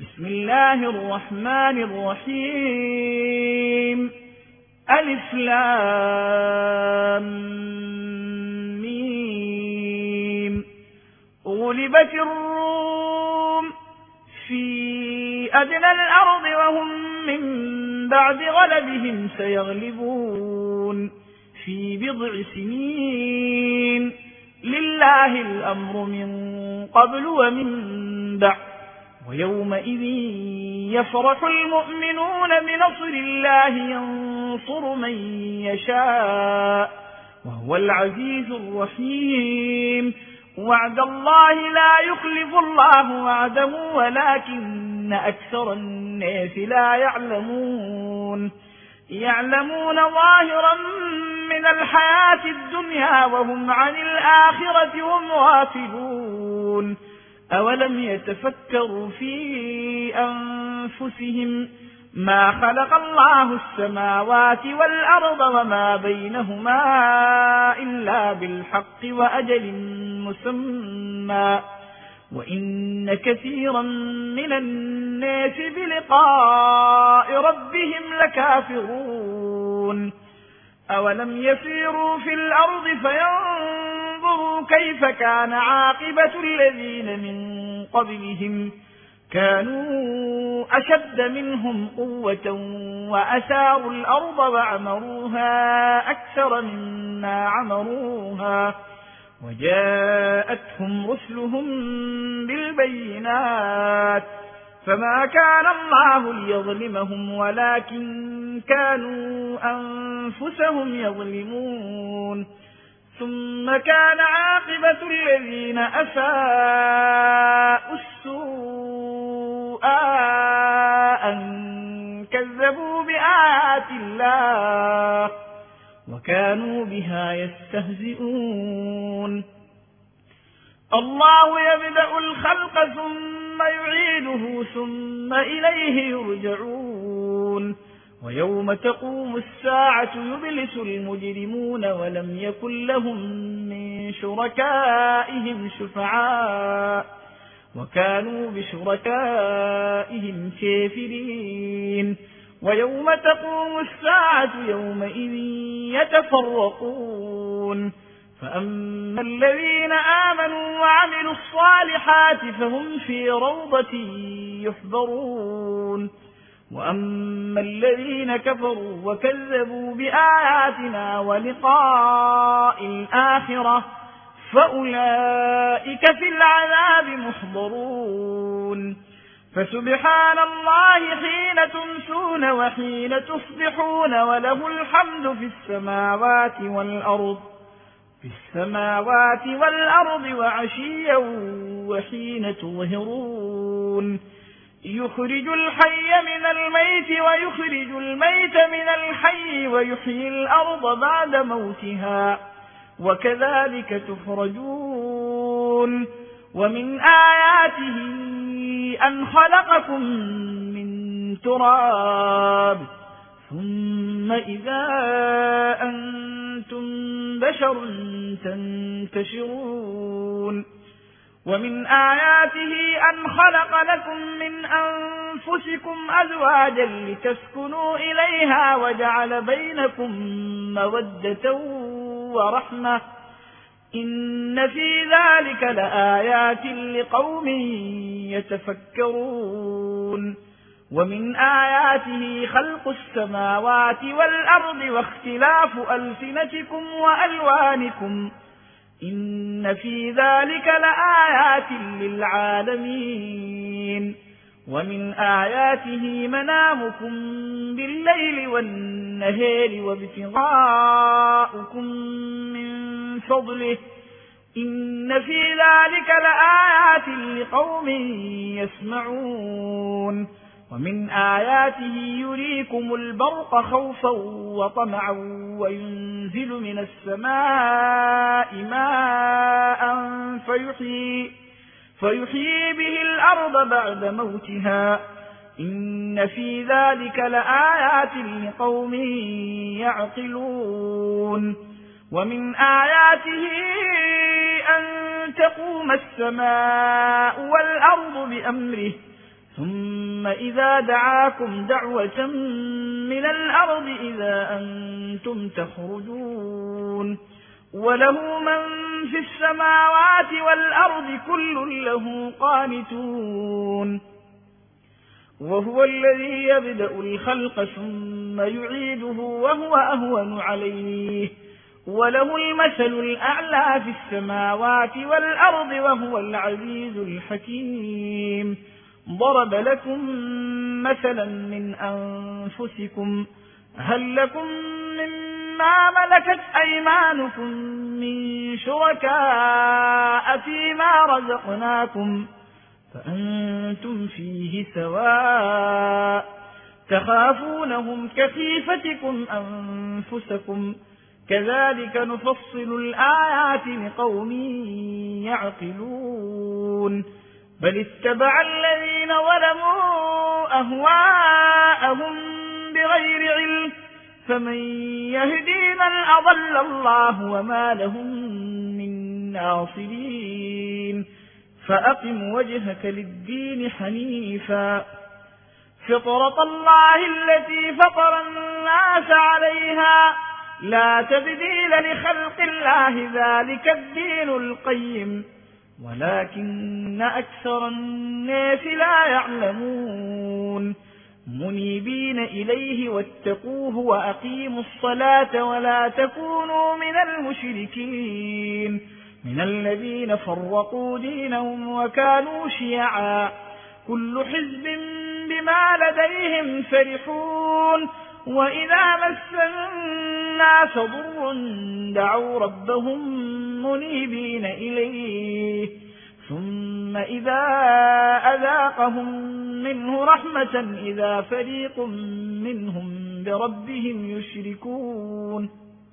بسم الله الرحمن الرحيم ألف لام ميم غلبت الروم في أدنى الأرض وهم من بعد غلبهم سيغلبون في بضع سنين لله الأمر من قبل ومن بعد ويومئذ يفرح المؤمنون بنصر الله ينصر من يشاء وهو العزيز الرحيم وعد الله لا يخلف الله وعده ولكن أكثر الناس لا يعلمون ظاهرا من الحياة الدنيا وهم عن الآخرة هم غافلون أولم يتفكروا في أنفسهم ما خلق الله السماوات والأرض وما بينهما إلا بالحق وأجل مسمى وإن كثيرا من الناس بلقاء ربهم لكافرون أولم يسيروا في الأرض فينظروا كيف كان عاقبة الذين من قبلهم كانوا أشد منهم قوة وأثاروا الأرض وعمروها أكثر مما عمروها وجاءتهم رسلهم بالبينات فما كان الله ليظلمهم ولكن كانوا أنفسهم يظلمون ثم كان عاقبة الذين أساءوا السوء أن كذبوا بآيات الله وكانوا بها يستهزئون الله يبدأ الخلق ثم يعيده ثم إليه يرجعون ويوم تقوم الساعة يبلس المجرمون ولم يكن لهم من شركائهم شفعاء وكانوا بشركائهم كافرين ويوم تقوم الساعة يومئذ يتفرقون فأما الذين آمنوا وعملوا الصالحات فهم في روضة يحبرون وأما الذين كفروا وكذبوا بآياتنا ولقاء الآخرة فأولئك في العذاب محضرون فسبحان الله حين تمسون وحين تصبحون وله الحمد في السماوات والأرض وعشيا وحين تظهرون يخرج الحي من الميت ويخرج الميت من الحي ويحيي الأرض بعد موتها وكذلك تخرجون ومن آياته أن خلقكم من تراب ثم إذا أنتم بشر تنتشرون ومن آياته أن خلق لكم من أنفسكم أزواجا لتسكنوا إليها وجعل بينكم مودة ورحمة إن في ذلك لآيات لقوم يتفكرون ومن آياته خلق السماوات والأرض واختلاف ألسنتكم وألوانكم إن في ذلك لآيات للعالمين ومن آياته منامكم بالليل والنهار وابتغاؤكم من فضله إن في ذلك لآيات لقوم يسمعون ومن آياته يريكم البرق خوفا وطمعا وينزل من السماء ماء فيحيي به الأرض بعد موتها إن في ذلك لآيات لقوم يعقلون ومن آياته أن تقوم السماء والأرض بأمره ثم ثم إذا دعاكم دعوة من الأرض إذا أنتم تخرجون وله من في السماوات والأرض كل له قانتون وهو الذي يبدأ الخلق ثم يعيده وهو أهون عليه وله المثل الأعلى في السماوات والأرض وهو العزيز الحكيم ضرب لكم مثلا من أنفسكم هل لكم مما ملكت أيمانكم من شركاء فيما رزقناكم فأنتم فيه سواء تخافونهم كخيفتكم أنفسكم كذلك نفصل الآيات لقوم يعقلون بل اتبع الذين ظلموا أهواءهم بغير علم فمن يهدي من أضل الله وما لهم من ناصرين فأقم وجهك للدين حنيفا فطرة الله التي فطر الناس عليها لا تبديل لخلق الله ذلك الدين القيم ولكن أكثر الناس لا يعلمون منيبين إليه واتقوه وأقيموا الصلاة ولا تكونوا من المشركين من الذين فرقوا دينهم وكانوا شيعا كل حزب بما لديهم فرحون وإذا مس الناس ضر دعوا ربهم منيبين إليه ثم إذا أذاقهم منه رحمة إذا فريق منهم بربهم يشركون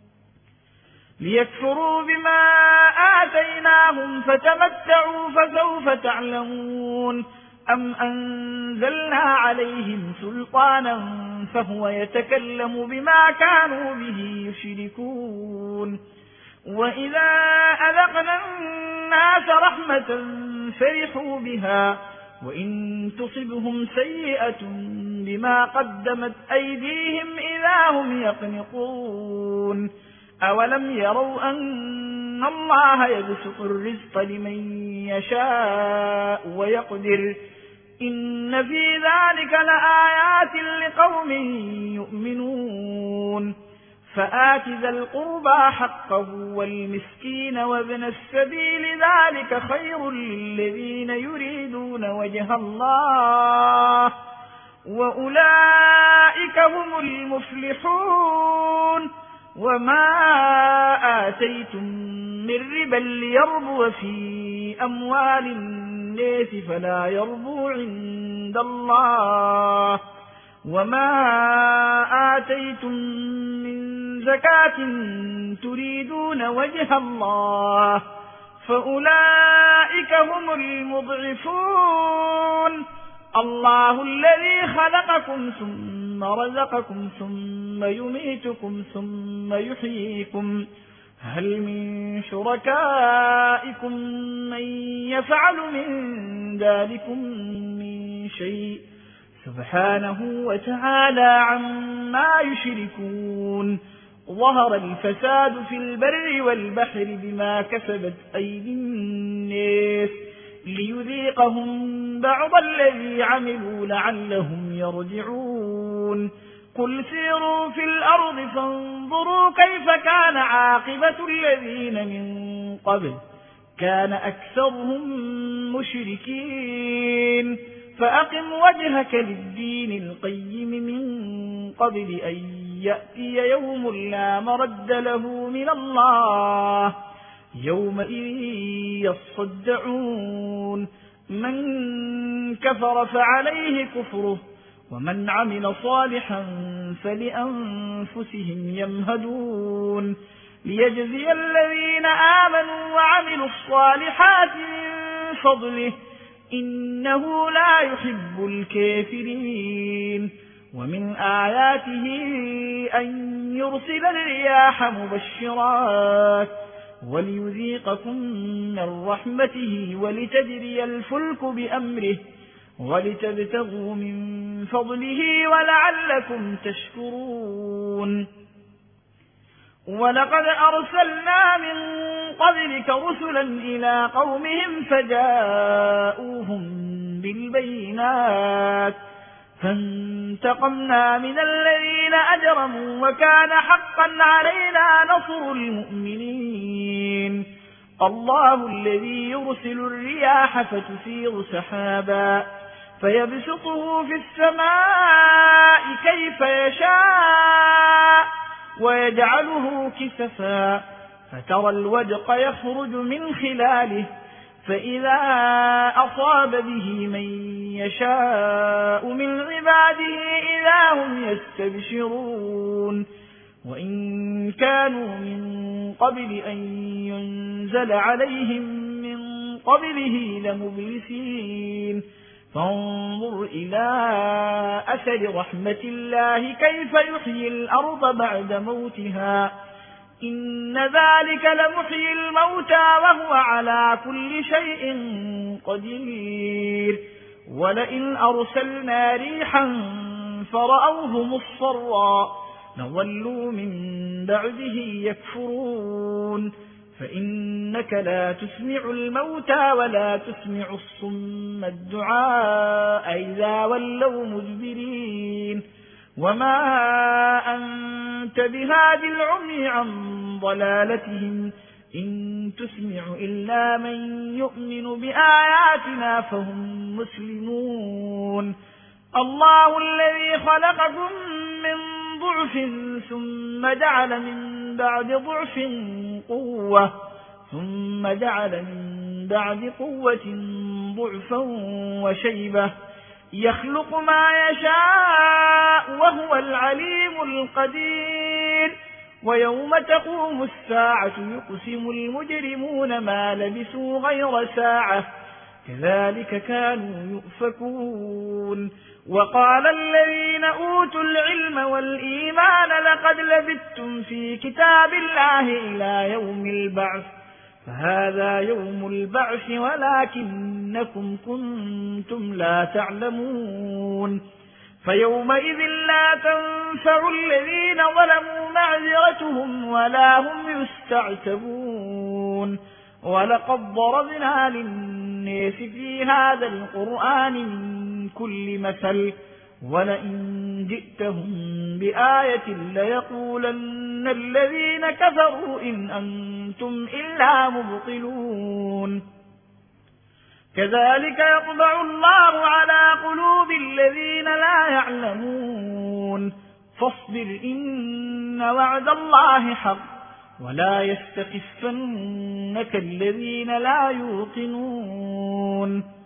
ليكفروا بما آتيناهم فتمتعوا فسوف تعلمون أم أنزلنا عليهم سلطانا فهو يتكلم بما كانوا به يشركون وإذا أذقنا الناس رحمة فرحوا بها وإن تصبهم سيئة بما قدمت أيديهم إذا هم يقنطون أولم يروا أن الله يبسط الرزق لمن يشاء ويقدر إن في ذلك لآيات لقوم يؤمنون فآت ذا القربى حقه والمسكين وابن السبيل ذلك خير للذين يريدون وجه الله وأولئك هم المفلحون وما آتيتم من ربا ليربو في أموال الناس فلا يربو عند الله وما آتيتم من زكاة تريدون وجه الله فأولئك هم المضعفون الله الذي خلقكم ثم رزقكم ثم يميتكم ثم يحييكم هل من شركائكم من يفعل من ذلكم من شيء سبحانه وتعالى عما يشركون ظهر الفساد في البر والبحر بما كسبت أيدي الناس ليذيقهم بعض الذي عملوا لعلهم يرجعون قل سيروا في الأرض فانظروا كيف كان عاقبة الذين من قبل كان أكثرهم مشركين فأقم وجهك للدين القيم من قبل أن يأتي يوم لا مرد له من الله يومئذ يصدعون من كفر فعليه كفره ومن عمل صالحا فلأنفسهم يمهدون ليجزي الذين آمنوا وعملوا الصالحات من فضله إنه لا يحب الكافرين ومن آياته أن يرسل الرياح مبشرات وليذيقكم من رحمته ولتجري الفلك بأمره ولتبتغوا من فضله ولعلكم تشكرون. ولقد أرسلنا من قبلك رسلا إلى قومهم فجاءوهم بالبينات فانتقمنا من الذين أجرموا وكان حقا علينا نصر المؤمنين. الله الذي يرسل الرياح فتثير سحابا فيبسطه في السماء كيف يشاء ويجعله كسفا فترى الودق يخرج من خلاله فإذا أصاب به من يشاء من عباده إذا هم يستبشرون. وإن كانوا من قبل أن ينزل عليهم من قبله لمبلسين فانظر إلى أثر رحمة الله كيف يحيي الأرض بعد موتها إن ذلك لمحيي الموتى وهو على كل شيء قدير. ولئن أرسلنا ريحا فرأوه مصفرا لظلوا من بعده يكفرون فإنك لا تسمع الموتى ولا تسمع الصم الدعاء إذا ولوا مدبرين. وما أنت بهاد العمي عن ضلالتهم إن تسمع إلا من يؤمن بآياتنا فهم مسلمون. الله الذي خلقكم من ضعف ثم جعل من بعد ضعف قوة ثم جعل من بعد قوة ضعفا وشيبة يخلق ما يشاء وهو العليم القدير. ويوم تقوم الساعة يقسم المجرمون ما لبثوا غير ساعة كذلك كانوا يؤفكون. وقال الذين أوتوا العلم والإيمان لقد لبثتم في كتاب الله إلى يوم البعث فهذا يوم البعث ولكنكم كنتم لا تعلمون. فيومئذ لا تنفع الذين ظلموا معذرتهم ولا هم يستعتبون. ولقد ضربنا للناس في هذا القرآن من كل مثل ولئن جئتهم بآية ليقولن الذين كفروا إن أنتم إلا مبطلون. كذلك يطبع الله على قلوب الذين لا يعلمون. فاصبر إن وعد الله حق ولا يستخفنك الذين لا يوقنون.